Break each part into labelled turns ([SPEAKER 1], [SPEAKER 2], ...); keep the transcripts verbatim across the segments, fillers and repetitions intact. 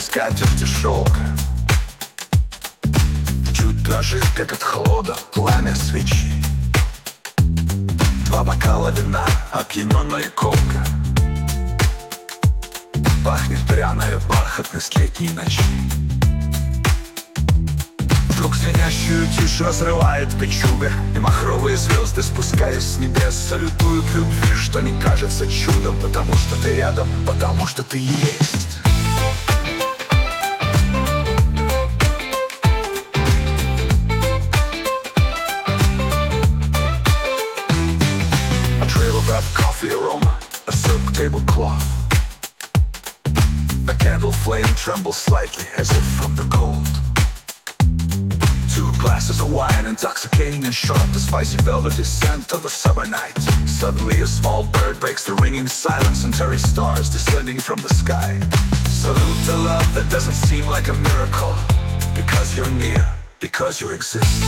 [SPEAKER 1] скатерть и шелка. Чуть дрожит, как от холода, пламя свечи. Два бокала вина, опьяненная колка. Пахнет пряная бархатность летней ночи. Вдруг звенящую тишь разрывает печуга, и махровые звезды, спускаясь с небес, салютуют любви, что не кажется чудом, потому что ты рядом, потому что ты есть. A trail of wrapped coffee aroma, a silk tablecloth. A candle flame trembles slightly as if from the cold. Two glasses of wine, intoxicating and sharp, the spicy velvety scent of a summer night. Suddenly a small bird breaks the ringing silence, and tarry stars descending from the sky. Salute a love that doesn't seem like a miracle, because you're near, because you exist.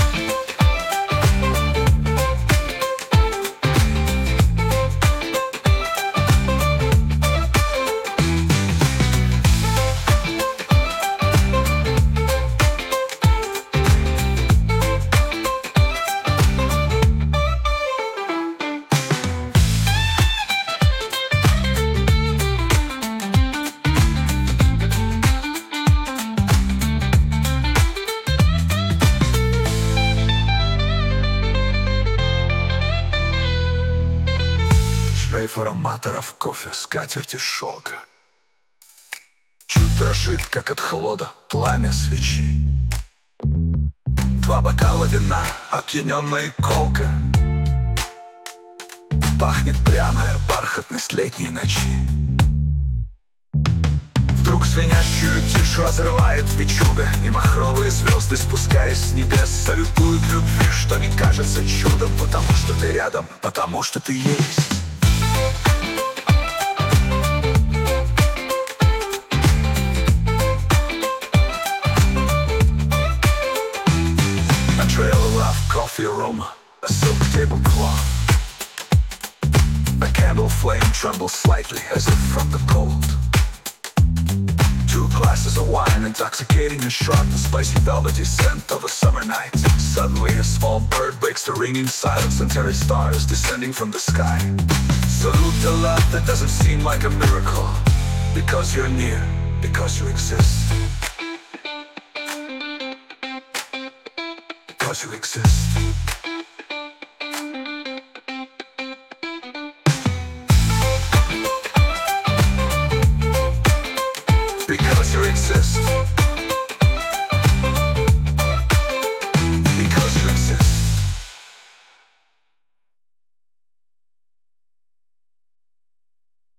[SPEAKER 1] Шлейф ароматоров, кофе, скатерть и шелка. Чуть дрожит, как от холода, пламя свечи. Два бокала вина, опьяненная колка. Пахнет пряная бархатность летней ночи. Вдруг звенящую тишь разрывает печуга, и махровые звезды, спускаясь с небес, салютуют любви, что не кажется чудом, потому что ты рядом, потому что ты есть. A trail of rough coffee aroma, a silk tablecloth. A candle flame trembles slightly as if from the cold. Two glasses of wine, intoxicating and sharp, the spicy velvety scent of a summer night. Suddenly a small bird breaks the ringing silence, and tarry stars descending from the sky. Salute a love that doesn't seem like a miracle, because you're near, because you exist. Because you exist. Because you exist.